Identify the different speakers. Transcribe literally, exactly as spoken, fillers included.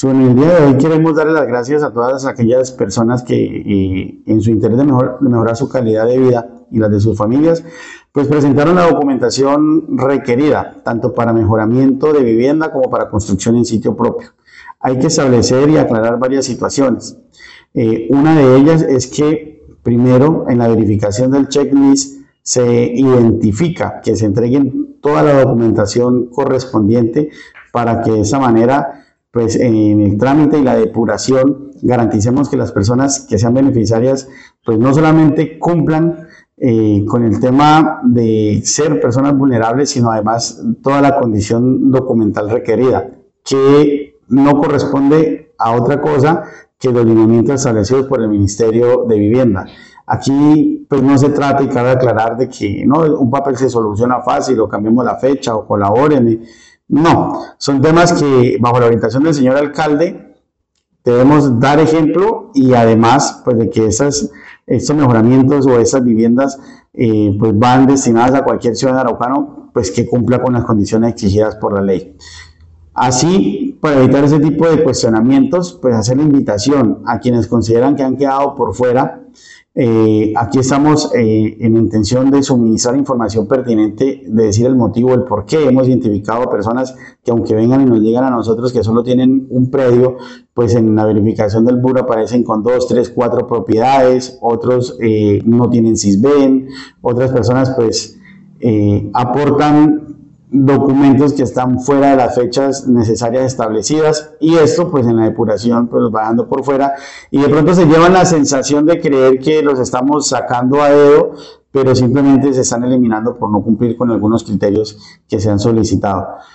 Speaker 1: Sobre el día de hoy queremos darle las gracias a todas aquellas personas que eh, en su interés de, mejor, de mejorar su calidad de vida y las de sus familias, pues presentaron la documentación requerida, tanto para mejoramiento de vivienda como para construcción en sitio propio. Hay que establecer y aclarar varias situaciones. Eh, una de ellas es que, primero, en la verificación del checklist se identifica que se entreguen toda la documentación correspondiente para que de esa manera, pues en el trámite y la depuración, garanticemos que las personas que sean beneficiarias, pues no solamente cumplan eh, con el tema de ser personas vulnerables, sino además toda la condición documental requerida, que no corresponde a otra cosa que los lineamientos establecidos por el Ministerio de Vivienda. Aquí pues no se trata, y cabe aclarar, de que no, un papel se soluciona fácil o cambiemos la fecha o colabóreme. No, son temas que bajo la orientación del señor alcalde debemos dar ejemplo, y además pues de que esas, estos mejoramientos o esas viviendas eh, pues van destinadas a cualquier ciudadano araucano pues que cumpla con las condiciones exigidas por la ley. Así, para evitar ese tipo de cuestionamientos, pues hacer la invitación a quienes consideran que han quedado por fuera. Eh, aquí estamos eh, en intención de suministrar información pertinente, de decir el motivo, el por qué hemos identificado personas que, aunque vengan y nos digan a nosotros que solo tienen un predio, pues en la verificación del B U R aparecen con dos, tres, cuatro propiedades, otros eh, no tienen SISBEN, otras personas pues eh, aportan documentos que están fuera de las fechas necesarias establecidas, y esto pues en la depuración pues los va dando por fuera, y de pronto se llevan la sensación de creer que los estamos sacando a dedo, pero simplemente se están eliminando por no cumplir con algunos criterios que se han solicitado.